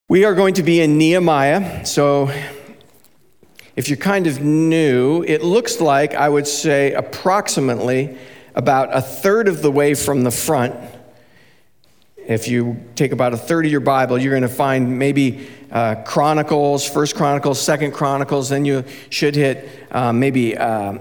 We are going to be in Nehemiah, so if you're kind of new, it looks like, I would say, approximately about a third of the way from the front. If you take about a third of your Bible, you're going to find maybe Chronicles, First Chronicles, Second Chronicles, then you should hit maybe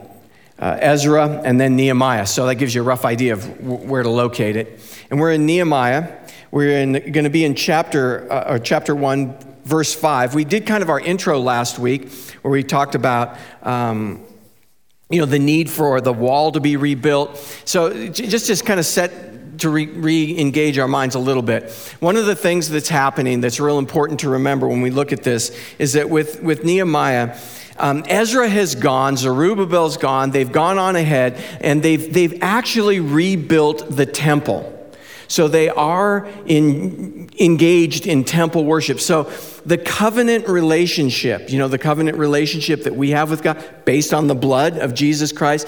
Ezra, and then Nehemiah. So that gives you a rough idea of where to locate it. And we're in Nehemiah. We're going to be in chapter 1, verse 5. We did kind of our intro last week where we talked about the need for the wall to be rebuilt. So just kind of set to re-engage our minds a little bit. One of the things that's happening that's real important to remember when we look at this is that with Nehemiah, Ezra has gone, Zerubbabel's gone, they've gone on ahead, and they've actually rebuilt the temple. So they are engaged in temple worship. So the covenant relationship, the covenant relationship that we have with God, based on the blood of Jesus Christ,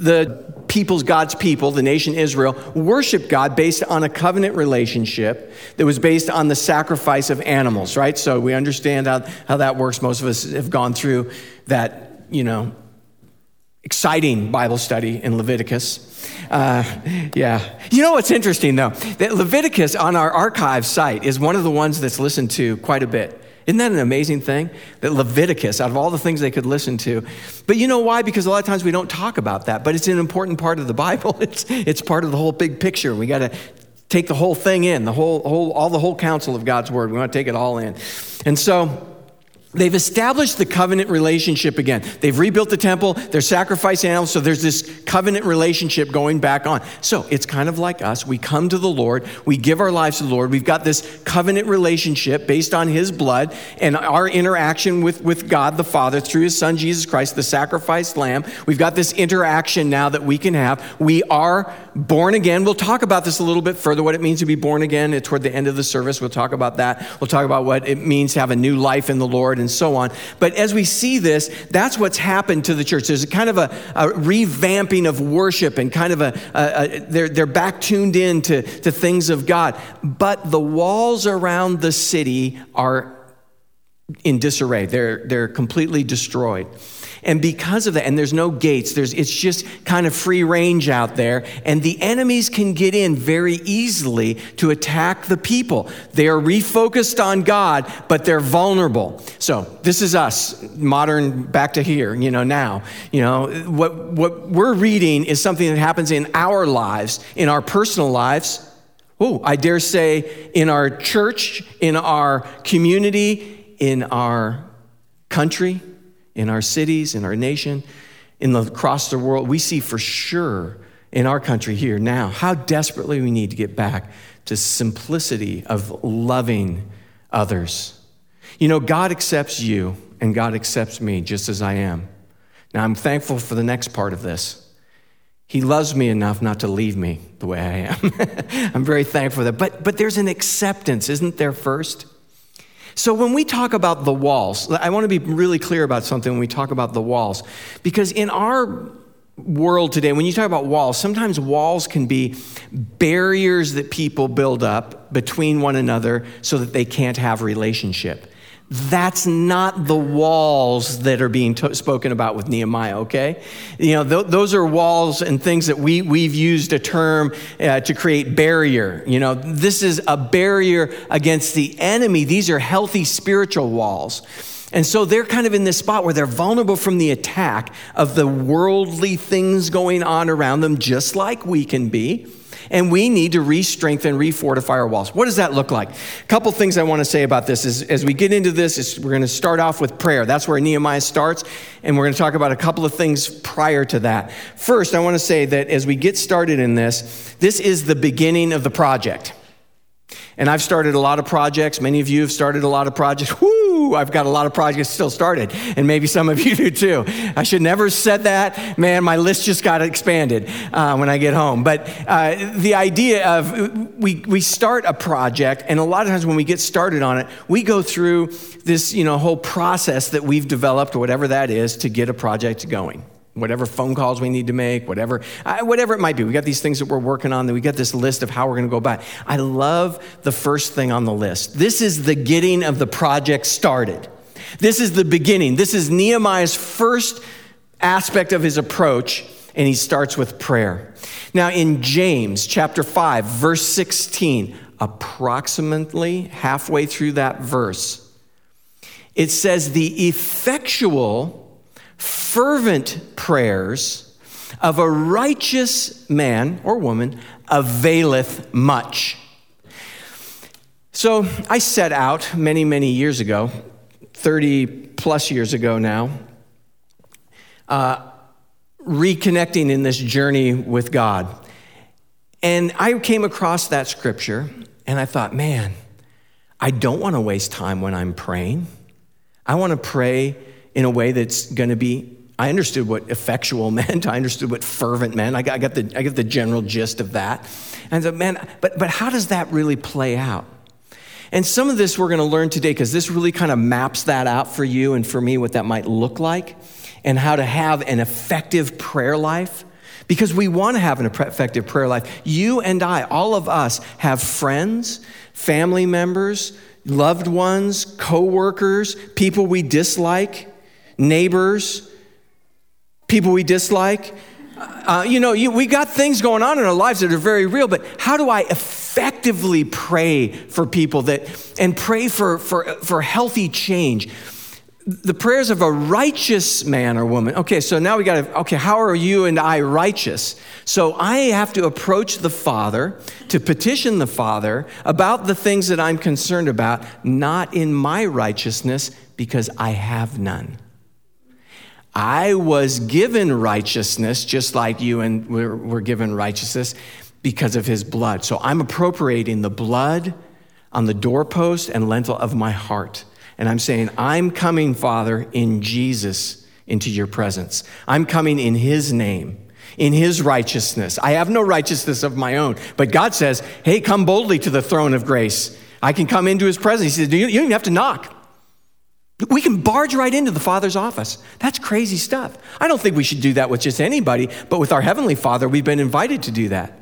God's people, the nation Israel, worship God based on a covenant relationship that was based on the sacrifice of animals, right? So we understand how that works. Most of us have gone through that, exciting Bible study in Leviticus. You know what's interesting, though? That Leviticus on our archive site is one of the ones that's listened to quite a bit. Isn't that an amazing thing? That Leviticus, out of all the things they could listen to. But you know why? Because a lot of times we don't talk about that, but it's an important part of the Bible. It's part of the whole big picture. We got to take the whole thing in, all the whole counsel of God's word. We want to take it all in. And so they've established the covenant relationship again. They've rebuilt the temple, they're sacrificing animals, so there's this covenant relationship going back on. So it's kind of like us. We come to the Lord, we give our lives to the Lord. We've got this covenant relationship based on his blood and our interaction with God the Father through his son, Jesus Christ, the sacrificed lamb. We've got this interaction now that we can have. We are born again. We'll talk about this a little bit further, what it means to be born again toward the end of the service. We'll talk about that. We'll talk about what it means to have a new life in the Lord and so on. But as we see this, that's what's happened to the church. There's a kind of a revamping of worship and kind of they're back tuned in to things of God. But the walls around the city are in disarray. They're completely destroyed. And because of that, and there's no gates, it's just kind of free range out there, and the enemies can get in very easily to attack the people. They are refocused on God, but they're vulnerable. So this is us, modern, back to here, now. What we're reading is something that happens in our lives, in our personal lives. I dare say in our church, in our community, in our country, in our cities, in our nation, across the world. We see for sure in our country here now how desperately we need to get back to simplicity of loving others. God accepts you and God accepts me just as I am. Now, I'm thankful for the next part of this. He loves me enough not to leave me the way I am. I'm very thankful for that. But there's an acceptance, isn't there, first? So when we talk about the walls, I want to be really clear about something when we talk about the walls. Because in our world today, when you talk about walls, sometimes walls can be barriers that people build up between one another so that they can't have relationship. That's not the walls that are being spoken about with Nehemiah, okay? Those are walls and things that we've used a term to create barrier. This is a barrier against the enemy. These are healthy spiritual walls. And so they're kind of in this spot where they're vulnerable from the attack of the worldly things going on around them, just like we can be. And we need to re-strengthen, refortify our walls. What does that look like? A couple things I want to say about this is as we get into this, we're going to start off with prayer. That's where Nehemiah starts, and we're going to talk about a couple of things prior to that. First, I want to say that as we get started in this is the beginning of the project. And I've started a lot of projects. Many of you have started a lot of projects. I've got a lot of projects still started, and maybe some of you do too. I should never have said that. Man, my list just got expanded when I get home. But the idea of we start a project, and a lot of times when we get started on it, we go through this whole process that we've developed, whatever that is, to get a project going. whatever phone calls we need to make, whatever it might be. We got these things that we're working on, that we got this list of how we're going to go about it. I love the first thing on the list. This is the getting of the project started. This is the beginning. This is Nehemiah's first aspect of his approach, and he starts with prayer. Now in James chapter 5, verse 16, approximately halfway through that verse, it says, the effectual, fervent prayers of a righteous man or woman availeth much. So I set out many, many years ago, 30 plus years ago now, reconnecting in this journey with God. And I came across that scripture and I thought, man, I don't want to waste time when I'm praying. I want to pray in a way that's going to be, I understood what effectual meant. I understood what fervent meant. I got the general gist of that. And I thought, man, but how does that really play out? And some of this we're going to learn today, because this really kind of maps that out for you and for me, what that might look like, and how to have an effective prayer life. Because we want to have an effective prayer life. You and I, all of us, have friends, family members, loved ones, co-workers, people we dislike, neighbors, people we dislike. We got things going on in our lives that are very real, but how do I effectively pray for people and pray for healthy change? The prayers of a righteous man or woman. Okay, so now how are you and I righteous? So I have to approach the Father, to petition the Father about the things that I'm concerned about, not in my righteousness, because I have none. I was given righteousness, just like you and we're given righteousness, because of his blood. So I'm appropriating the blood on the doorpost and lintel of my heart. And I'm saying, I'm coming, Father, in Jesus into your presence. I'm coming in his name, in his righteousness. I have no righteousness of my own. But God says, hey, come boldly to the throne of grace. I can come into his presence. He says, you don't even have to knock. We can barge right into the Father's office. That's crazy stuff. I don't think we should do that with just anybody, but with our Heavenly Father, we've been invited to do that.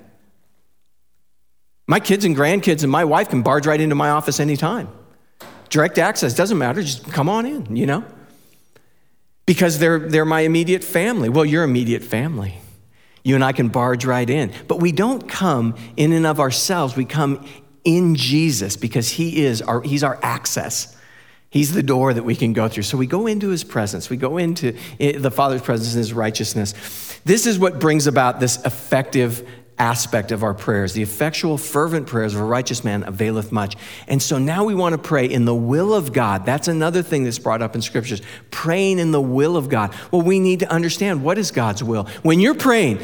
My kids and grandkids and my wife can barge right into my office anytime. Direct access, doesn't matter, just come on in, Because they're my immediate family. Well, your immediate family. You and I can barge right in. But we don't come in and of ourselves. We come in Jesus because he's our access. He's the door that we can go through. So we go into his presence. We go into the Father's presence and his righteousness. This is what brings about this effective aspect of our prayers. The effectual, fervent prayers of a righteous man availeth much. And so now we want to pray in the will of God. That's another thing that's brought up in scriptures. Praying in the will of God. Well, we need to understand, what is God's will? When you're praying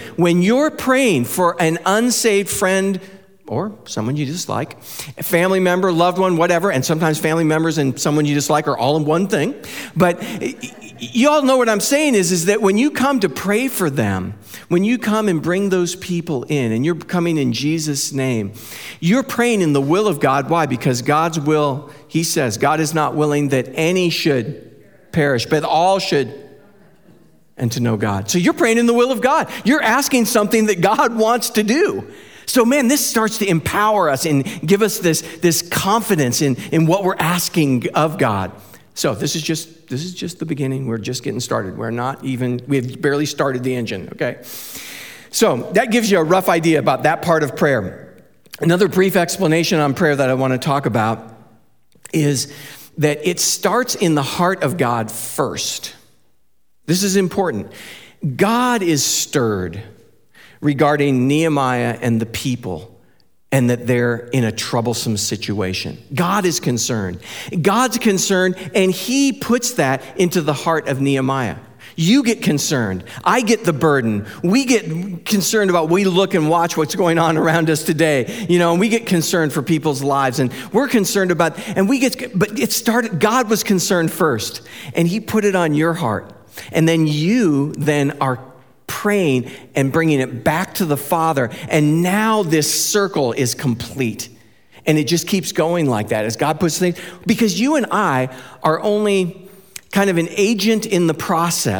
for an unsaved friend or someone you dislike, a family member, loved one, whatever, and sometimes family members and someone you dislike are all in one thing. But you all know what I'm saying is that when you come to pray for them, when you come and bring those people in and you're coming in Jesus' name, you're praying in the will of God. Why? Because God's will, he says, God is not willing that any should perish, but all should and to know God. So you're praying in the will of God. You're asking something that God wants to do. So man, this starts to empower us and give us this confidence in what we're asking of God. So this is just the beginning. We're just getting started. We've barely started the engine, okay? So that gives you a rough idea about that part of prayer. Another brief explanation on prayer that I want to talk about is that it starts in the heart of God first. This is important. God is stirred regarding Nehemiah and the people, and that they're in a troublesome situation. God is concerned. God's concerned, and he puts that into the heart of Nehemiah. You get concerned. I get the burden. We get concerned about, we look and watch what's going on around us today, and we get concerned for people's lives, and we're concerned about, but it started, God was concerned first, and he put it on your heart. And then you are praying and bringing it back to the Father. And now this circle is complete. And it just keeps going like that as God puts things, because you and I are only kind of an agent in the process.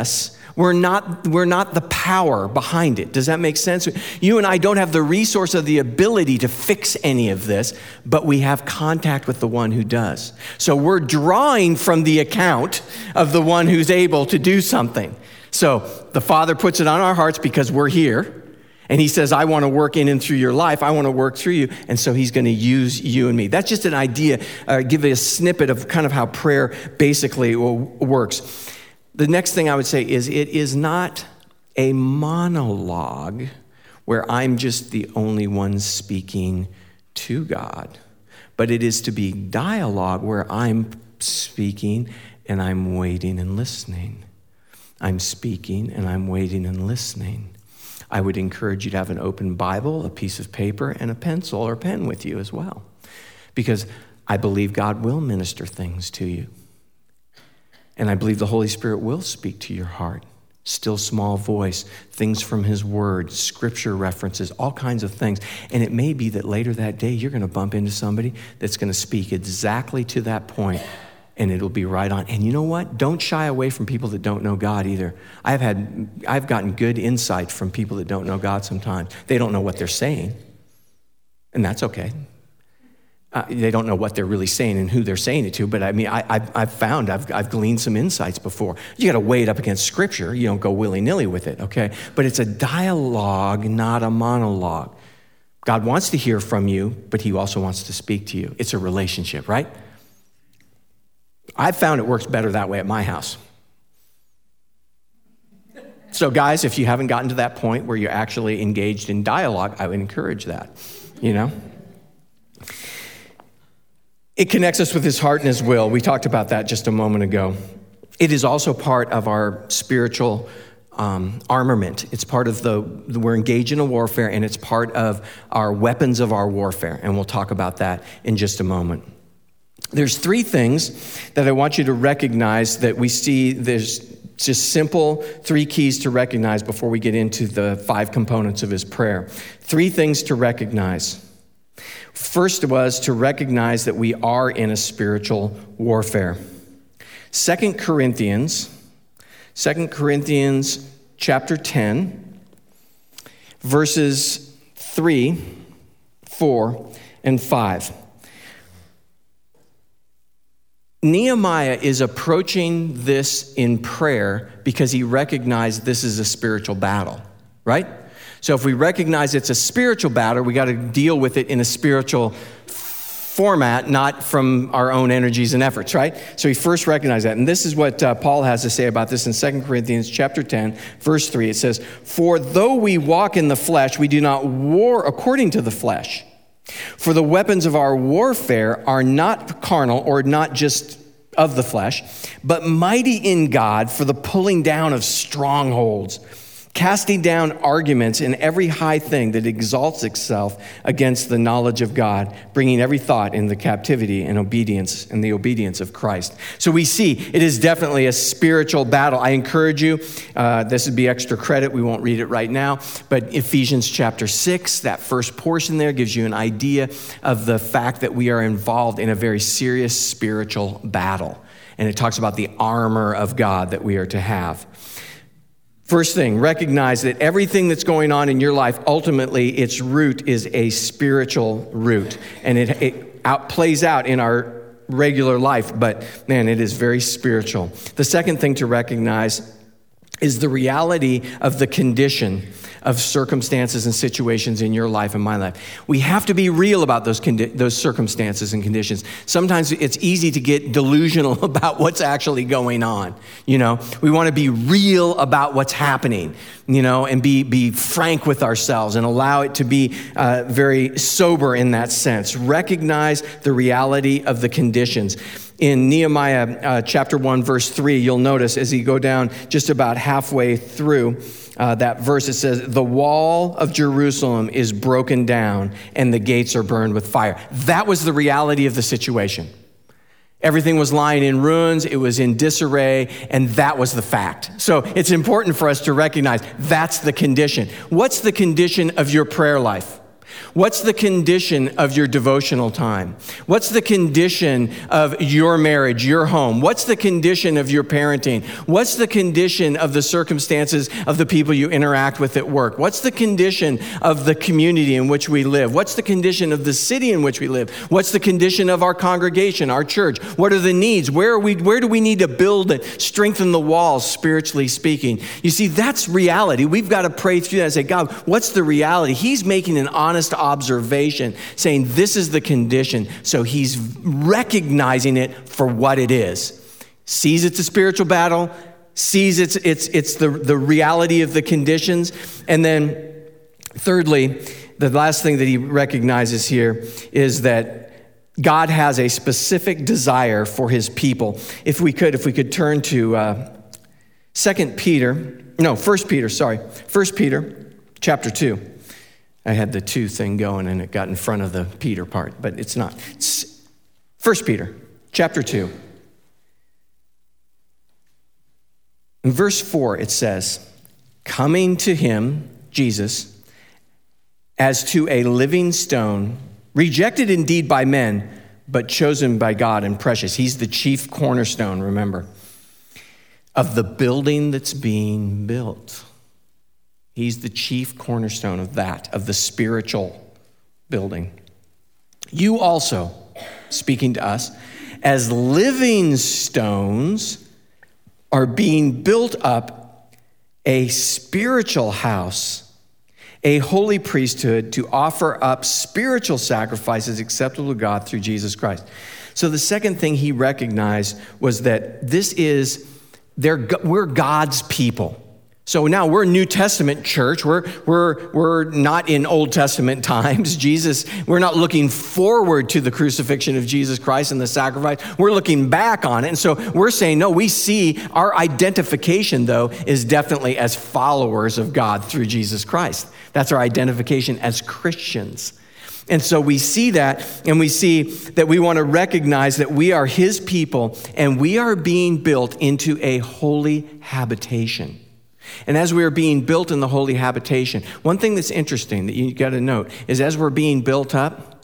We're not the power behind it. Does that make sense? You and I don't have the resource or the ability to fix any of this, but we have contact with the one who does. So we're drawing from the account of the one who's able to do something. So the Father puts it on our hearts because we're here. And he says, I want to work in and through your life. I want to work through you. And so he's going to use you and me. That's just an idea, give you a snippet of kind of how prayer basically works. The next thing I would say is it is not a monologue where I'm just the only one speaking to God, but it is to be dialogue where I'm speaking and I'm waiting and listening. I'm speaking and I'm waiting and listening. I would encourage you to have an open Bible, a piece of paper, and a pencil or pen with you as well, because I believe God will minister things to you. And I believe the Holy Spirit will speak to your heart. Still small voice, things from his word, scripture references, all kinds of things. And it may be that later that day, you're going to bump into somebody that's going to speak exactly to that point, and it'll be right on. And you know what? Don't shy away from people that don't know God either. I've gotten good insight from people that don't know God sometimes. They don't know what they're saying, and that's okay. They don't know what they're really saying and who they're saying it to, but I mean, I've gleaned some insights before. You got to weigh it up against Scripture. You don't go willy-nilly with it, okay? But it's a dialogue, not a monologue. God wants to hear from you, but he also wants to speak to you. It's a relationship, right? I've found it works better that way at my house. So guys, if you haven't gotten to that point where you're actually engaged in dialogue, I would encourage that, you know? It connects us with his heart and his will. We talked about that just a moment ago. It is also part of our spiritual armament. It's part of we're engaged in a warfare, and it's part of our weapons of our warfare. And we'll talk about that in just a moment. There's three things that I want you to recognize that we see. There's just simple three keys to recognize before we get into the 5 components of his prayer. 3 things to recognize. First was to recognize that we are in a spiritual warfare. 2 Corinthians chapter 10, verses 3, 4, and 5. Nehemiah is approaching this in prayer because he recognized this is a spiritual battle, right? So if we recognize it's a spiritual battle, we got to deal with it in a spiritual format, not from our own energies and efforts, right? So he first recognized that. And this is what Paul has to say about this in 2 Corinthians chapter 10, verse 3. It says, "For though we walk in the flesh, we do not war according to the flesh. For the weapons of our warfare are not carnal, or not just of the flesh, but mighty in God for the pulling down of strongholds, casting down arguments and every high thing that exalts itself against the knowledge of God, bringing every thought into captivity and obedience and the obedience of Christ." So we see it is definitely a spiritual battle. I encourage you, this would be extra credit. We won't read it right now, but Ephesians chapter 6, that first portion there gives you an idea of the fact that we are involved in a very serious spiritual battle. And it talks about the armor of God that we are to have. First thing, recognize that everything that's going on in your life, ultimately, its root is a spiritual root. And it plays out in our regular life, but man, it is very spiritual. The second thing to recognize is the reality of the condition of circumstances and situations in your life and my life. We have to be real about those circumstances and conditions. Sometimes it's easy to get delusional about what's actually going on. You know, we want to be real about what's happening, you know, and be frank with ourselves and allow it to be very sober in that sense. Recognize the reality of the conditions. In Nehemiah chapter 1, verse 3, you'll notice as you go down just about halfway through that verse, it says, "The wall of Jerusalem is broken down and the gates are burned with fire." That was the reality of the situation. Everything was lying in ruins, it was in disarray, and that was the fact. So it's important for us to recognize that's the condition. What's the condition of your prayer life? What's the condition of your devotional time? What's the condition of your marriage, your home? What's the condition of your parenting? What's the condition of the circumstances of the people you interact with at work? What's the condition of the community in which we live? What's the condition of the city in which we live? What's the condition of our congregation, our church? What are the needs? Where do we need to build and strengthen the walls, spiritually speaking? You see, that's reality. We've got to pray through that and say, God, what's the reality? He's making an honest observation, saying this is the condition. So he's recognizing it for what it is. Sees it's a spiritual battle, sees it's the reality of the conditions. And then thirdly, the last thing that he recognizes here is that God has a specific desire for his people. If we could turn to 1 Peter chapter 2. I had the 2 thing going and it got in front of the Peter part, but it's not. It's 1 Peter chapter 2. In verse 4, it says, coming to him, Jesus, as to a living stone, rejected indeed by men, but chosen by God and precious. He's the chief cornerstone, remember, of the building that's being built. He's the chief cornerstone of that, of the spiritual building. You also, speaking to us, as living stones are being built up a spiritual house, a holy priesthood to offer up spiritual sacrifices acceptable to God through Jesus Christ. So the second thing he recognized was that we're God's people. So now we're a New Testament church. We're not in Old Testament times. We're not looking forward to the crucifixion of Jesus Christ and the sacrifice. We're looking back on it. And so we're saying, no, we see our identification, though, is definitely as followers of God through Jesus Christ. That's our identification as Christians. And so we see that, and we see that we want to recognize that we are his people, and we are being built into a holy habitation. And as we are being built in the holy habitation, one thing that's interesting that you got to note is as we're being built up,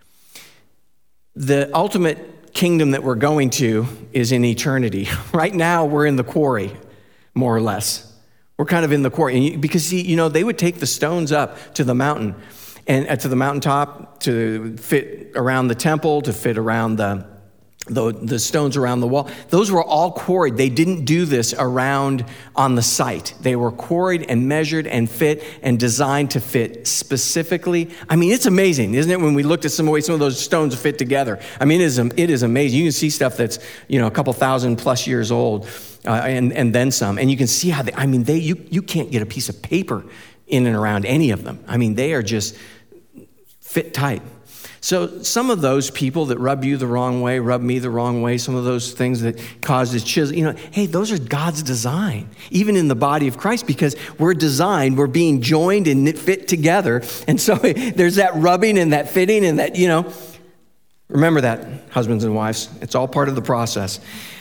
the ultimate kingdom that we're going to is in eternity. Right now, we're in the quarry, more or less. We're kind of in the quarry. Because, they would take the stones up to the mountain, and to the mountaintop to fit around the temple, to fit around the stones around the wall. Those were all quarried. They didn't do this around on the site. They were quarried and measured and fit and designed to fit specifically. I mean, it's amazing, isn't it? When we looked at some of those stones fit together. I mean, it is amazing. You can see stuff that's, a couple thousand plus years old and then some. And you can see how you can't get a piece of paper in and around any of them. I mean, they are just fit tight. So some of those people that rub you the wrong way, rub me the wrong way, some of those things that cause this chisel, hey, those are God's design, even in the body of Christ, because we're being joined and fit together. And so there's that rubbing and that fitting and that, remember that, husbands and wives. It's all part of the process.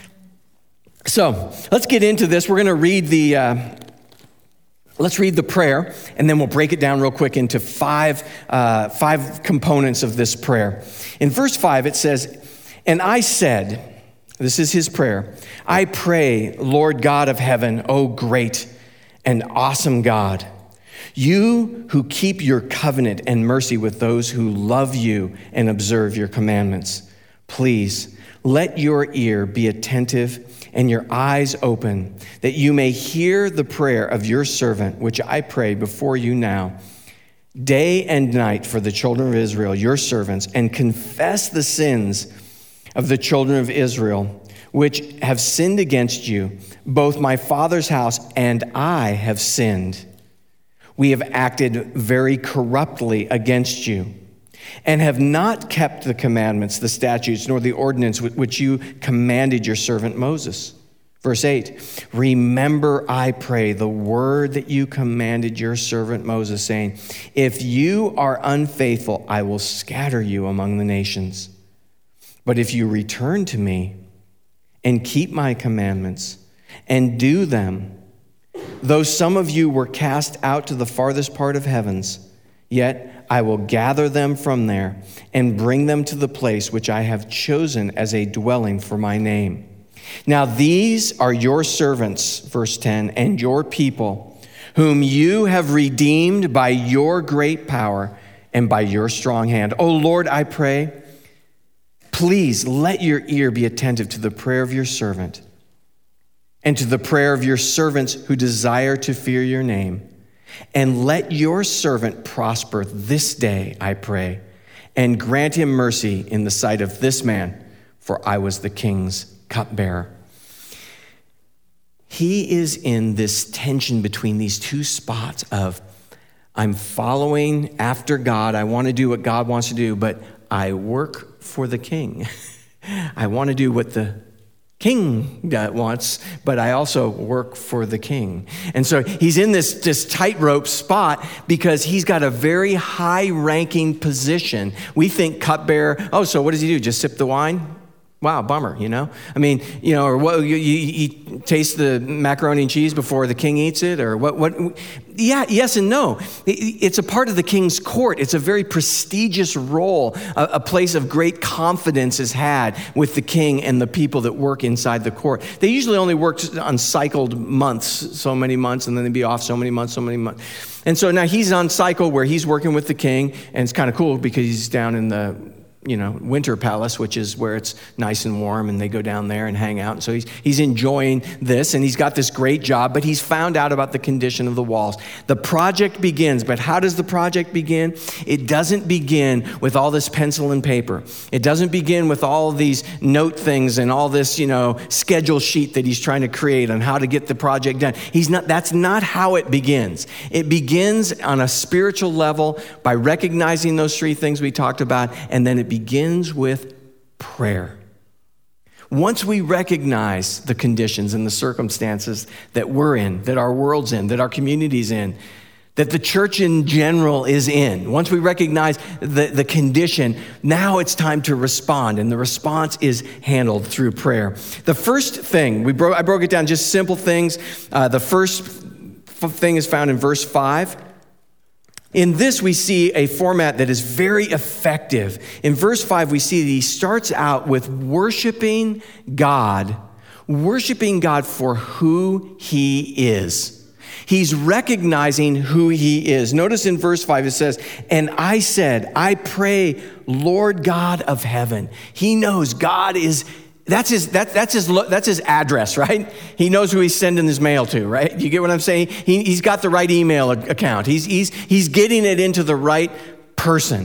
So let's get into this. We're going to read Let's read the prayer, and then we'll break it down real quick into five components of this prayer. In verse 5, it says, and I said, this is his prayer, I pray, Lord God of heaven, O great and awesome God, you who keep your covenant and mercy with those who love you and observe your commandments, please let your ear be attentive and your eyes open, that you may hear the prayer of your servant, which I pray before you now, day and night for the children of Israel, your servants, and confess the sins of the children of Israel, which have sinned against you. Both my father's house and I have sinned. We have acted very corruptly against you, and have not kept the commandments, the statutes, nor the ordinance which you commanded your servant Moses. Verse 8, remember, I pray, the word that you commanded your servant Moses, saying, if you are unfaithful, I will scatter you among the nations. But if you return to me and keep my commandments and do them, though some of you were cast out to the farthest part of heavens, Yet I will gather them from there and bring them to the place which I have chosen as a dwelling for my name. Now these are your servants, verse 10, and your people, whom you have redeemed by your great power and by your strong hand. O Lord, I pray, please let your ear be attentive to the prayer of your servant and to the prayer of your servants who desire to fear your name. And let your servant prosper this day, I pray, and grant him mercy in the sight of this man, for I was the king's cupbearer. He is in this tension between these two spots of, I'm following after God. I want to do what God wants to do, but I work for the king. I want to do what the king wants, but I also work for the king. And so he's in this tightrope spot because he's got a very high-ranking position. We think cupbearer, oh, so what does he do? Just sip the wine? Wow, bummer, I mean, or what, you taste the macaroni and cheese before the king eats it, or what? Yeah, yes and no. It's a part of the king's court. It's a very prestigious role. A place of great confidence is had with the king and the people that work inside the court. They usually only work on cycled months, so many months, and then they'd be off so many months. And so now he's on cycle where he's working with the king, and it's kind of cool because he's down in the Winter Palace, which is where it's nice and warm, and they go down there and hang out. And so he's enjoying this, and he's got this great job, but he's found out about the condition of the walls. The project begins, but how does the project begin? It doesn't begin with all this pencil and paper. It doesn't begin with all these note things and all this, schedule sheet that he's trying to create on how to get the project done. That's not how it begins. It begins on a spiritual level by recognizing those three things we talked about, and then it begins with prayer. Once we recognize the conditions and the circumstances that we're in, that our world's in, that our community's in, that the church in general is in, once we recognize the condition, now it's time to respond, and the response is handled through prayer. The first thing, I broke it down, just simple things. The first thing is found in verse 5. In this, we see a format that is very effective. In verse 5, we see that he starts out with worshiping God for who he is. He's recognizing who he is. Notice in verse 5, it says, and I said, I pray, Lord God of heaven. He knows God is That's his address, right? He knows who he's sending his mail to, right? You get what I'm saying? He's got the right email account. He's getting it into the right person.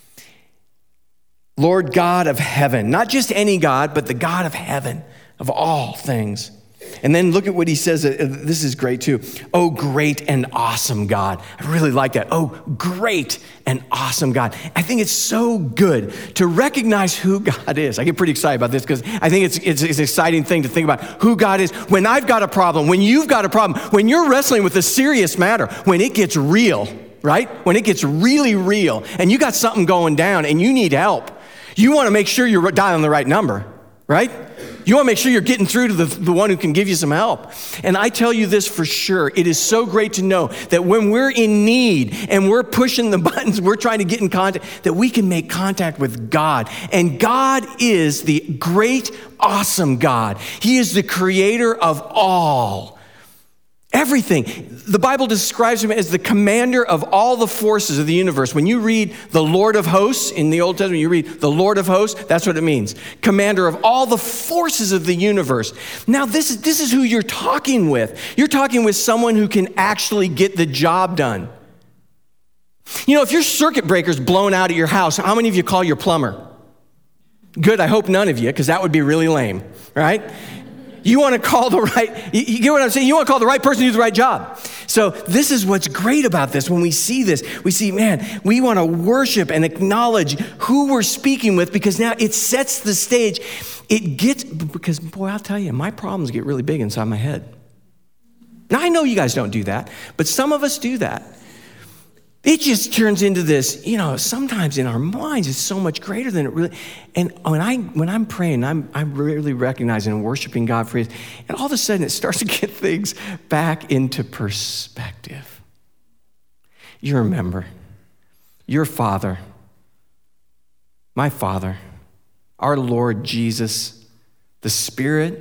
Lord God of heaven, not just any God, but the God of heaven, of all things. And then look at what he says. This is great too. Oh, great and awesome God. I really like that. Oh, great and awesome God. I think it's so good to recognize who God is. I get pretty excited about this because I think it's an exciting thing to think about who God is. When I've got a problem, when you've got a problem, when you're wrestling with a serious matter, when it gets real, right? When it gets really real and you got something going down and you need help, you want to make sure you're dialing the right number, right? You want to make sure you're getting through to the one who can give you some help. And I tell you this for sure. It is so great to know that when we're in need and we're pushing the buttons, we're trying to get in contact, that we can make contact with God. And God is the great, awesome God. He is the creator of all. Everything. The Bible describes him as the commander of all the forces of the universe. When you read the Lord of hosts in the Old Testament, you read the Lord of hosts, that's what it means. Commander of all the forces of the universe. Now, this is who you're talking with. You're talking with someone who can actually get the job done. If your circuit breaker's blown out at your house, how many of you call your plumber? Good, I hope none of you, because that would be really lame, right? You want to call the right, you get what I'm saying? You want to call the right person to do the right job. So this is what's great about this. When we see this, we see, man, we want to worship and acknowledge who we're speaking with because now it sets the stage. Because boy, I'll tell you, my problems get really big inside my head. Now, I know you guys don't do that, but some of us do that. It just turns into this, sometimes in our minds, it's so much greater than it really. And when I'm praying, I'm really recognizing and worshiping God for it. And all of a sudden, it starts to get things back into perspective. You remember your Father, my Father, our Lord Jesus, the Spirit,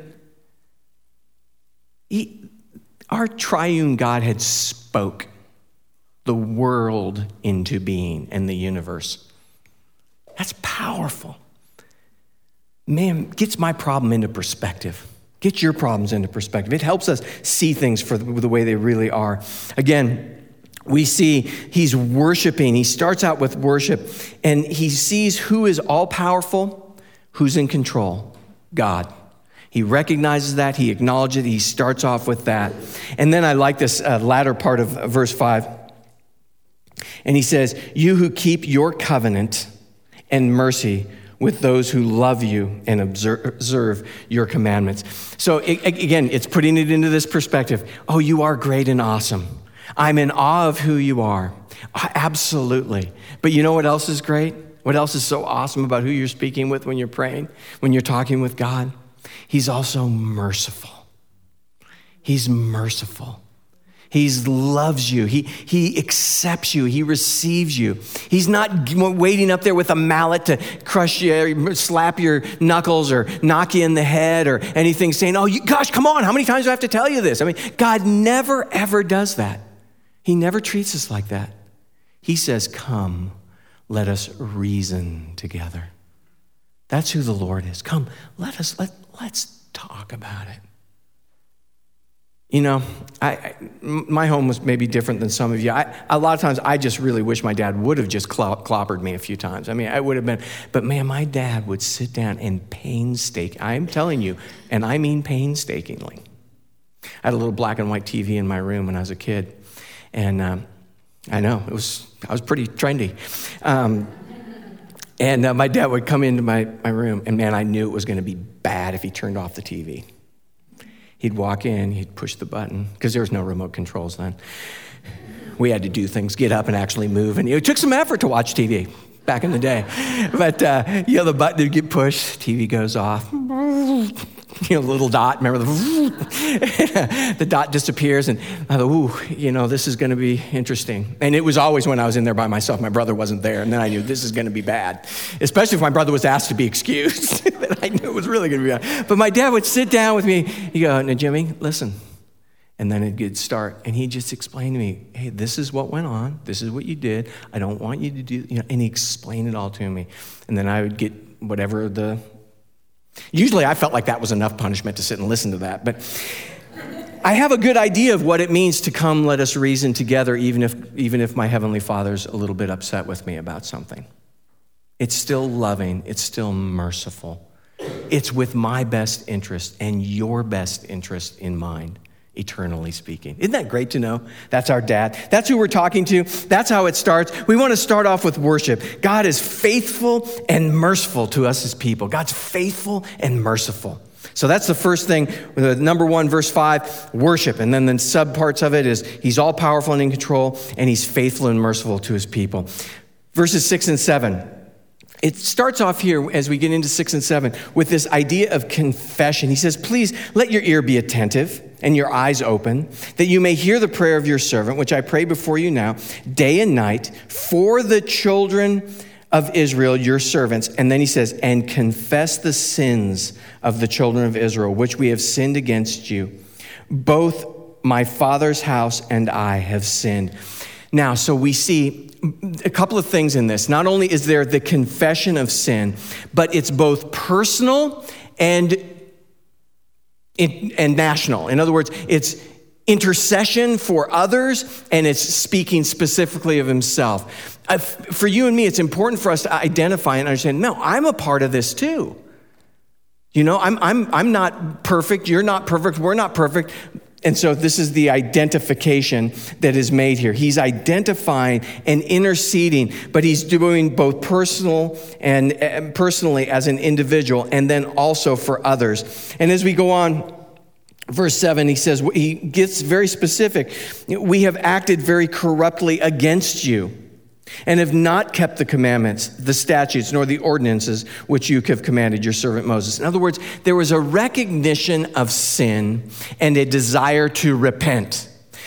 our triune God had spoke the world into being and the universe. That's powerful. Man, gets my problem into perspective. Get your problems into perspective. It helps us see things for the way they really are. Again, we see he's worshiping. He starts out with worship, and he sees who is all-powerful, who's in control, God. He recognizes that. He acknowledges it. He starts off with that. And then I like this latter part of verse 5. And he says, you who keep your covenant and mercy with those who love you and observe your commandments. So again, it's putting it into this perspective. Oh, you are great and awesome. I'm in awe of who you are. Absolutely. But you know what else is great? What else is so awesome about who you're speaking with when you're praying, when you're talking with God? He's also merciful. He's merciful. He loves you. He accepts you. He receives you. He's not waiting up there with a mallet to crush you, slap your knuckles or knock you in the head or anything, saying, oh, gosh, come on, how many times do I have to tell you this? I mean, God never, ever does that. He never treats us like that. He says, come, let us reason together. That's who the Lord is. Come, let's talk about it. You know, my home was maybe different than some of you. A lot of times I just really wish my dad would have just clobbered me a few times. I mean, I would have been, but man, my dad would sit down and I'm telling you, and I mean painstakingly. I had a little black and white TV in my room when I was a kid. And I know, I was pretty trendy. And my dad would come into my room, and man, I knew it was going to be bad if he turned off the TV. He'd walk in, he'd push the button, because there was no remote controls then. We had to do things, get up and actually move. And it took some effort to watch TV back in the day. But, the button would get pushed, TV goes off. Little dot, remember the dot disappears, and I thought, this is going to be interesting. And it was always when I was in there by myself. My brother wasn't there, and then I knew this is going to be bad, especially if my brother was asked to be excused. Then I knew it was really going to be bad. But my dad would sit down with me. He'd go, now, Jimmy, listen. And then it'd start, and he'd just explain to me, hey, this is what went on. This is what you did. I don't want you to do, and he explained it all to me. And then I would get whatever usually I felt like that was enough punishment to sit and listen to that. But I have a good idea of what it means to come, let us reason together, even if my Heavenly Father's a little bit upset with me about something. It's still loving. It's still merciful. It's with my best interest and your best interest in mind, eternally speaking. Isn't that great to know? That's our dad. That's who we're talking to. That's how it starts. We want to start off with worship. God is faithful and merciful to us as people. God's faithful and merciful. So that's the first thing. Number 1, verse 5, worship. And then the subparts of it is he's all powerful and in control, and he's faithful and merciful to his people. Verses 6 and 7. It starts off here as we get into 6 and 7 with this idea of confession. He says, please let your ear be attentive and your eyes open, that you may hear the prayer of your servant, which I pray before you now, day and night, for the children of Israel, your servants. And then he says, and confess the sins of the children of Israel, which we have sinned against you. Both my father's house and I have sinned. Now, so we see a couple of things in this. Not only is there the confession of sin, but it's both personal and national. In other words, it's intercession for others, and it's speaking specifically of himself. For you and me, it's important for us to identify and understand, no, I'm a part of this too. I'm not perfect, you're not perfect, we're not perfect. And so this is the identification that is made here. He's identifying and interceding, but he's doing both personally as an individual, and then also for others. And as we go on, verse 7, he says, he gets very specific. We have acted very corruptly against you, and have not kept the commandments, the statutes, nor the ordinances which you have commanded your servant Moses. In other words, there was a recognition of sin and a desire to repent.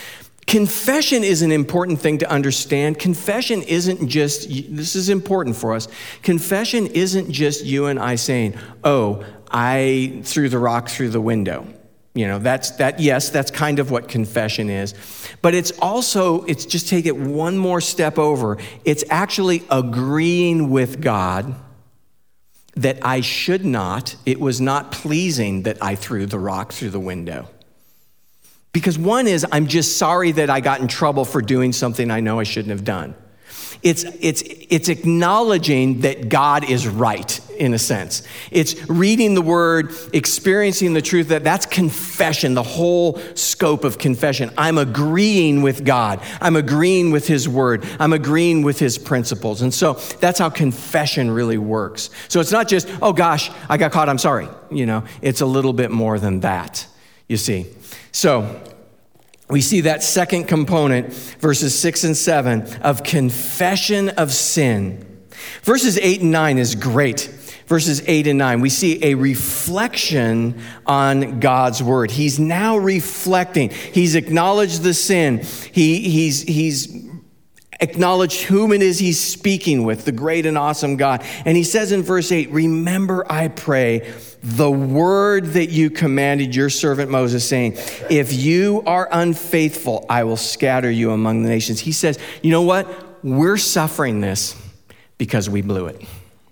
Confession is an important thing to understand. Confession isn't just, this is important for us. Confession isn't just you and I saying, oh, I threw the rock through the window. Yes, that's kind of what confession is. But it's just take it one more step over. It's actually agreeing with God that I should not, it was not pleasing that I threw the rock through the window. Because one is, I'm just sorry that I got in trouble for doing something I know I shouldn't have done. It's acknowledging that God is right, in a sense. It's reading the word, experiencing the truth. That's confession, the whole scope of confession. I'm agreeing with God. I'm agreeing with his word. I'm agreeing with his principles. And so that's how confession really works. So it's not just, oh gosh, I got caught, I'm sorry. It's a little bit more than that, you see. So we see that second component, verses 6 and 7, of confession of sin. Verses 8 and 9 is great. Verses 8 and 9, we see a reflection on God's word. He's now reflecting. He's acknowledged the sin. He's acknowledged whom it is he's speaking with, the great and awesome God. And he says in verse 8, remember, I pray, the word that you commanded your servant Moses, saying, if you are unfaithful, I will scatter you among the nations. He says, you know what? We're suffering this because we blew it.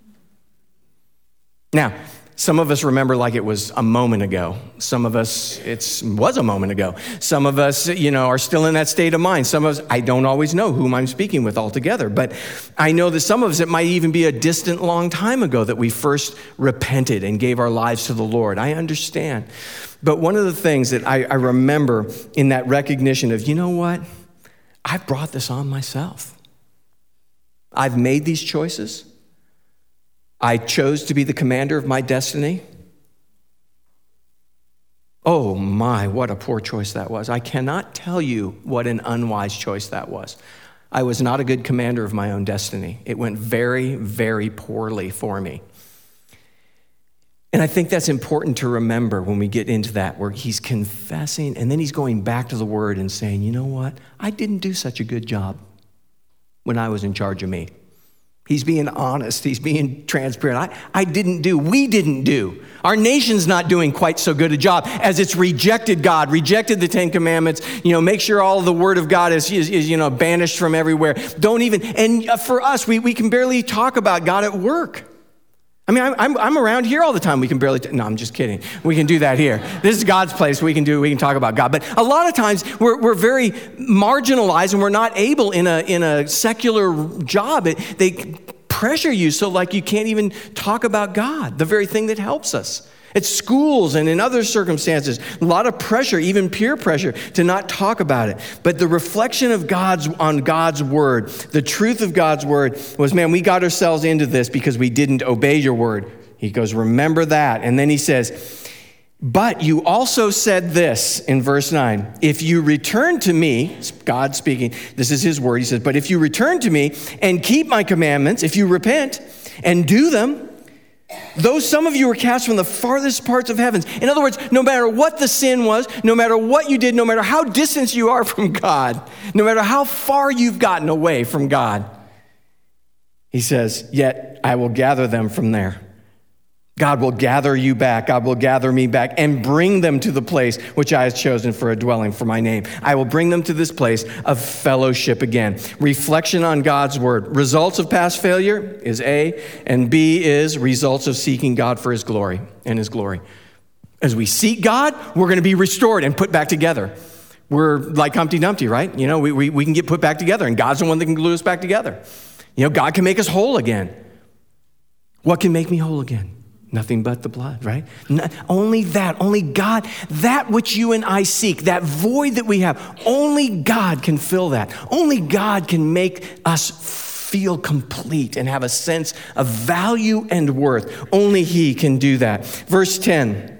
Now, some of us remember like it was a moment ago. Some of us, it was a moment ago. Some of us, are still in that state of mind. Some of us, I don't always know whom I'm speaking with altogether, but I know that some of us, it might even be a distant long time ago that we first repented and gave our lives to the Lord. I understand. But one of the things that I remember in that recognition of, you know what? I've brought this on myself. I've made these choices. I chose to be the commander of my destiny. Oh my, what a poor choice that was. I cannot tell you what an unwise choice that was. I was not a good commander of my own destiny. It went very, very poorly for me. And I think that's important to remember when we get into that, where he's confessing and then he's going back to the word and saying, you know what? I didn't do such a good job when I was in charge of me. He's being honest. He's being transparent. We didn't do. Our nation's not doing quite so good a job as it's rejected God, rejected the Ten Commandments. Make sure all of the word of God is banished from everywhere. And for us, we can barely talk about God at work. I mean, I'm around here all the time. We can barely, no, I'm just kidding. We can do that here. This is God's place. We can talk about God. But a lot of times we're very marginalized and we're not able in a secular job. They pressure you so like you can't even talk about God, the very thing that helps us. At schools and in other circumstances, a lot of pressure, even peer pressure, to not talk about it. But the reflection of on God's word, the truth of God's word was, man, we got ourselves into this because we didn't obey your word. He goes, remember that. And then he says, but you also said this in verse 9, if you return to me, God speaking, this is his word. He says, but if you return to me and keep my commandments, if you repent and do them, though some of you were cast from the farthest parts of heavens. In other words, no matter what the sin was, no matter what you did, no matter how distant you are from God, no matter how far you've gotten away from God, he says, yet I will gather them from there. God will gather you back. God will gather me back and bring them to the place which I have chosen for a dwelling for my name. I will bring them to this place of fellowship again. Reflection on God's word. Results of past failure is A, and B is results of seeking God for his glory and his glory. As we seek God, we're going to be restored and put back together. We're like Humpty Dumpty, right? We can get put back together, and God's the one that can glue us back together. God can make us whole again. What can make me whole again? Nothing but the blood, right? Only that, only God, that which you and I seek, that void that we have, only God can fill that. Only God can make us feel complete and have a sense of value and worth. Only he can do that. Verse 10.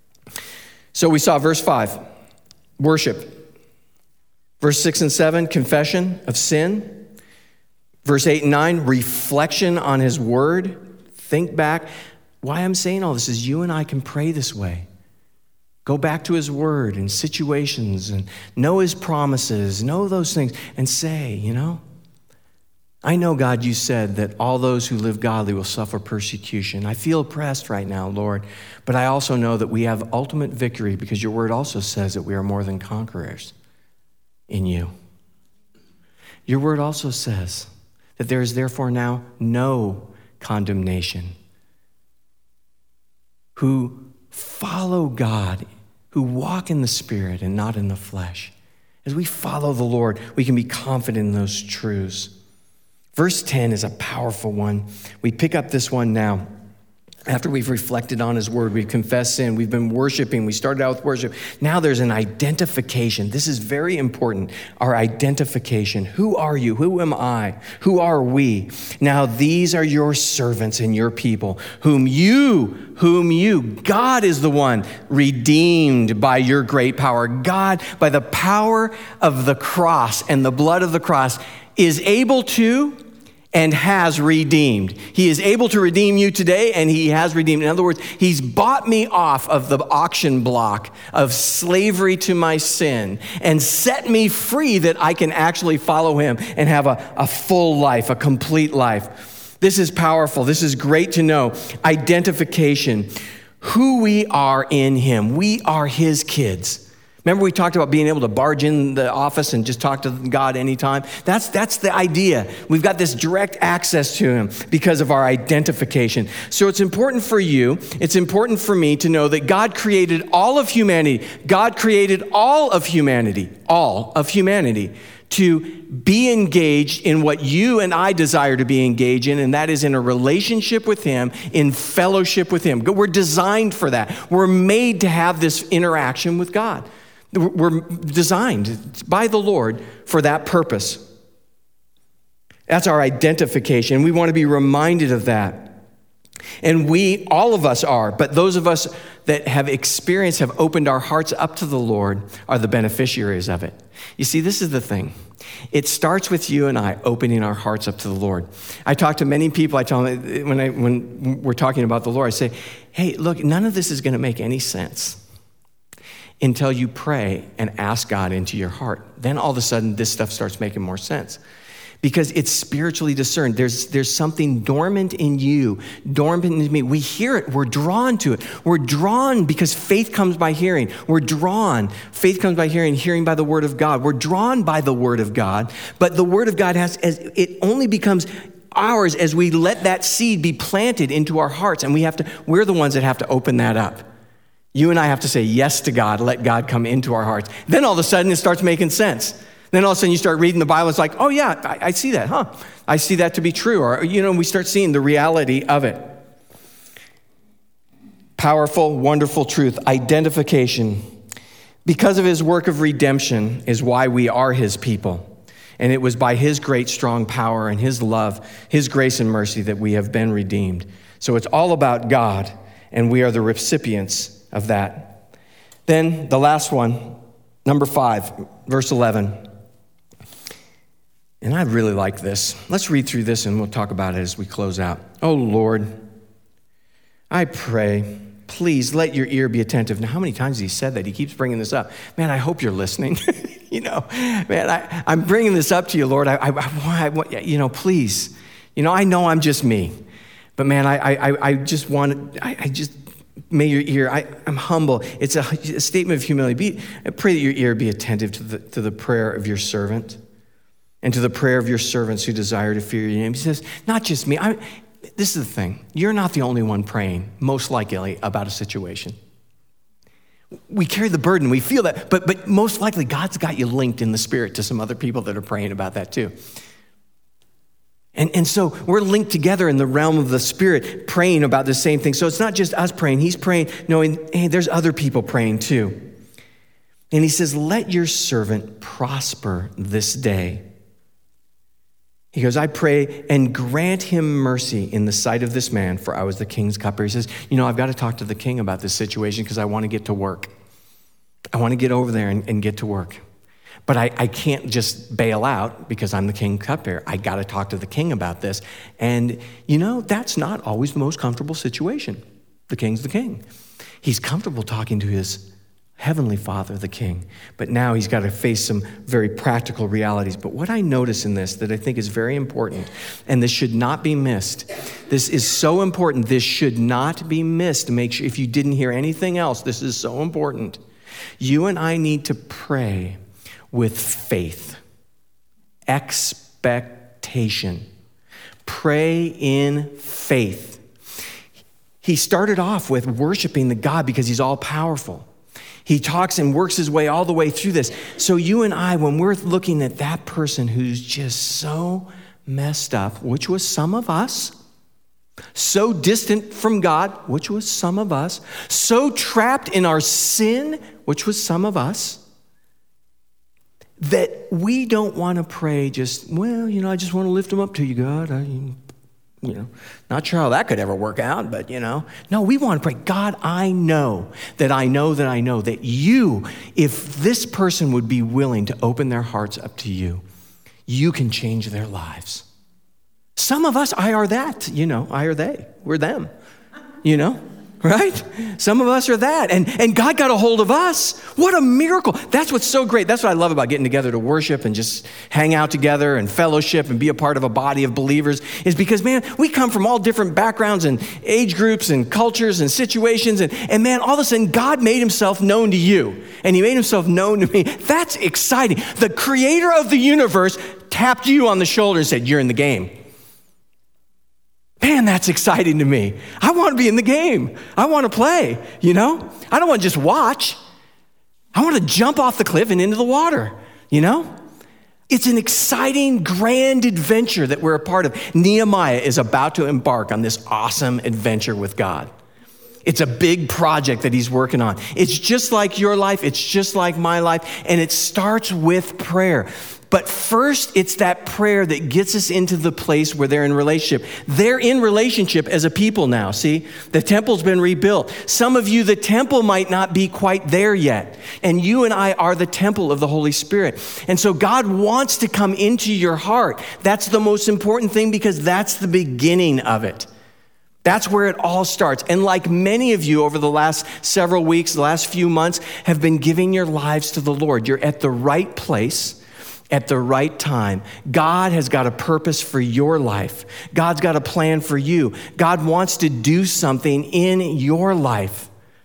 So we saw verse 5, worship. Verse 6 and 7, confession of sin. Verse 8 and 9, reflection on his word. Think back. Why I'm saying all this is you and I can pray this way. Go back to his word and situations and know his promises, know those things, and say, I know, God, you said that all those who live godly will suffer persecution. I feel oppressed right now, Lord, but I also know that we have ultimate victory because your word also says that we are more than conquerors in you. Your word also says that there is therefore now no condemnation. Who follow God, who walk in the Spirit and not in the flesh. As we follow the Lord, we can be confident in those truths. Verse 10 is a powerful one. We pick up this one now. After we've reflected on his word, we've confessed sin, we've been worshiping, we started out with worship. Now there's an identification. This is very important, our identification. Who are you? Who am I? Who are we? Now these are your servants and your people, whom you, God is the one redeemed by your great power. God, by the power of the cross and the blood of the cross, is able to and has redeemed. He is able to redeem you today, and he has redeemed. In other words, he's bought me off of the auction block of slavery to my sin and set me free that I can actually follow him and have a full life, a complete life. This is powerful. This is great to know. Identification. Who we are in him. We are his kids. Remember we talked about being able to barge in the office and just talk to God anytime? That's the idea. We've got this direct access to him because of our identification. So it's important for you, it's important for me to know that God created all of humanity. God created all of humanity to be engaged in what you and I desire to be engaged in, and that is in a relationship with him, in fellowship with him. We're designed for that. We're made to have this interaction with God. We're designed by the Lord for that purpose. That's our identification. We want to be reminded of that. And all of us are, but those of us that have opened our hearts up to the Lord are the beneficiaries of it. You see, this is the thing. It starts with you and I opening our hearts up to the Lord. I talk to many people. I tell them when we're talking about the Lord, I say, hey, look, none of this is going to make any sense until you pray and ask God into your heart. Then all of a sudden, this stuff starts making more sense because it's spiritually discerned. There's something dormant in you, dormant in me. We hear it. We're drawn to it. We're drawn because faith comes by hearing. Faith comes by hearing, hearing by the word of God. We're drawn by the word of God, but the word of God it only becomes ours as we let that seed be planted into our hearts, and we're the ones that have to open that up. You and I have to say yes to God, let God come into our hearts. Then all of a sudden it starts making sense. Then all of a sudden you start reading the Bible, it's like, oh yeah, I see that, I see that to be true. Or, we start seeing the reality of it. Powerful, wonderful truth, identification. Because of his work of redemption is why we are his people. And it was by his great, strong power and his love, his grace and mercy that we have been redeemed. So it's all about God, and we are the recipients of that. Then the last one, number 5, verse 11. And I really like this. Let's read through this and we'll talk about it as we close out. Oh Lord, I pray, please let your ear be attentive. Now, how many times has he said that? He keeps bringing this up. Man, I hope you're listening. I'm bringing this up to you, Lord. Please. I know I'm just me. But man, may your ear, I'm humble. It's a statement of humility. I pray that your ear be attentive to the prayer of your servant and to the prayer of your servants who desire to fear your name. He says, not just me. This is the thing. You're not the only one praying, most likely, about a situation. We carry the burden. We feel that. But most likely, God's got you linked in the spirit to some other people that are praying about that too. And so we're linked together in the realm of the Spirit, praying about the same thing. So it's not just us praying. He's praying, knowing, hey, there's other people praying too. And he says, let your servant prosper this day. He goes, I pray and grant him mercy in the sight of this man, for I was the king's cupbearer. He says, I've got to talk to the king about this situation because I want to get to work. I want to get over there and get to work. But I can't just bail out because I'm the king's cupbearer. I got to talk to the king about this. And, that's not always the most comfortable situation. The king's the king. He's comfortable talking to his Heavenly Father, the King. But now he's got to face some very practical realities. But what I notice in this that I think is very important, and this should not be missed. This is so important. This should not be missed. Make sure, if you didn't hear anything else, this is so important. You and I need to pray with faith, expectation. Pray in faith. He started off with worshiping the God because he's all powerful. He talks and works his way all the way through this. So you and I, when we're looking at that person who's just so messed up, which was some of us, so distant from God, which was some of us, so trapped in our sin, which was some of us, that we don't want to pray just, I just want to lift them up to you, God. Not sure how that could ever work out, but No, we want to pray, God, I know that you, if this person would be willing to open their hearts up to you, you can change their lives. Some of us, I are that, I are they, we're them, right? Some of us are that, and God got a hold of us. What a miracle. That's what's so great. That's what I love about getting together to worship and just hang out together and fellowship and be a part of a body of believers is because, man, we come from all different backgrounds and age groups and cultures and situations, and man, all of a sudden, God made himself known to you, and he made himself known to me. That's exciting. The creator of the universe tapped you on the shoulder and said, you're in the game. Man, that's exciting to me. I want to be in the game. I want to play, I don't want to just watch. I want to jump off the cliff and into the water, It's an exciting, grand adventure that we're a part of. Nehemiah is about to embark on this awesome adventure with God. It's a big project that he's working on. It's just like your life. It's just like my life. And it starts with prayer. But first, it's that prayer that gets us into the place where they're in relationship. They're in relationship as a people now, see? The temple's been rebuilt. Some of you, the temple might not be quite there yet. And you and I are the temple of the Holy Spirit. And so God wants to come into your heart. That's the most important thing because that's the beginning of it. That's where it all starts. And like many of you over the last several weeks, the last few months, have been giving your lives to the Lord. You're at the right place at the right time. God has got a purpose for your life. God's got a plan for you. God wants to do something in your life.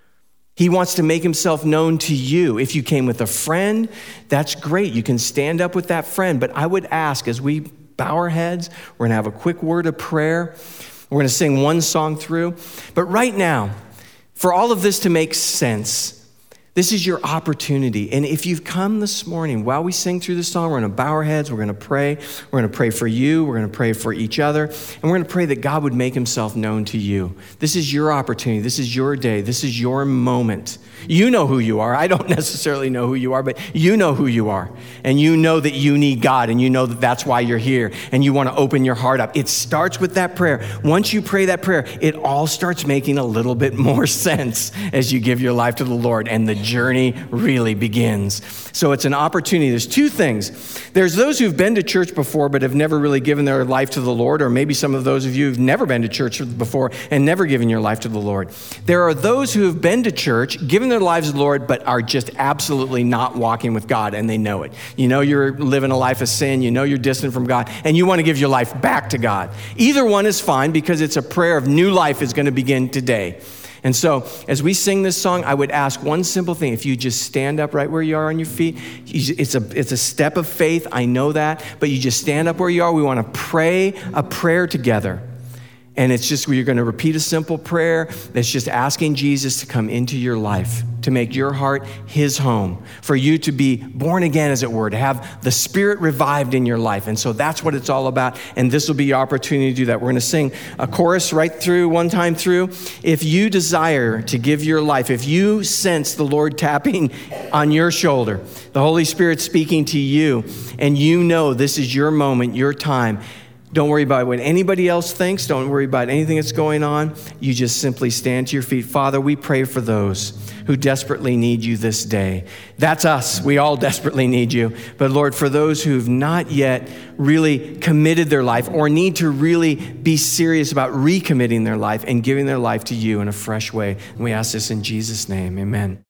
He wants to make himself known to you. If you came with a friend, that's great. You can stand up with that friend. But I would ask, as we bow our heads, we're going to have a quick word of prayer. We're going to sing one song through. But right now, for all of this to make sense, this is your opportunity. And if you've come this morning, while we sing through this song, we're going to bow our heads, we're going to pray. We're going to pray for you, we're going to pray for each other, and we're going to pray that God would make himself known to you. This is your opportunity. This is your day. This is your moment. You know who you are. I don't necessarily know who you are, but you know who you are. And you know that you need God, and you know that that's why you're here, and you want to open your heart up. It starts with that prayer. Once you pray that prayer, it all starts making a little bit more sense as you give your life to the Lord, and the journey really begins. So it's an opportunity. There's two things. There's those who've been to church before but have never really given their life to the Lord, or maybe some of those of you who've never been to church before and never given your life to the Lord. There are those who have been to church, given their lives to the Lord, but are just absolutely not walking with God, and they know it. You know you're living a life of sin. You know you're distant from God, and you want to give your life back to God. Either one is fine because it's a prayer of new life is going to begin today. And so as we sing this song, I would ask one simple thing. If you just stand up right where you are on your feet, it's a step of faith. I know that, but you just stand up where you are. We want to pray a prayer together. And it's just where you're going to repeat a simple prayer that's just asking Jesus to come into your life, to make your heart his home, for you to be born again, as it were, to have the Spirit revived in your life. And so that's what it's all about. And this will be your opportunity to do that. We're going to sing a chorus right through, one time through. If you desire to give your life, if you sense the Lord tapping on your shoulder, the Holy Spirit speaking to you, and you know this is your moment, your time, don't worry about what anybody else thinks. Don't worry about anything that's going on. You just simply stand to your feet. Father, we pray for those who desperately need you this day. That's us. We all desperately need you. But Lord, for those who've not yet really committed their life or need to really be serious about recommitting their life and giving their life to you in a fresh way, and we ask this in Jesus' name, amen.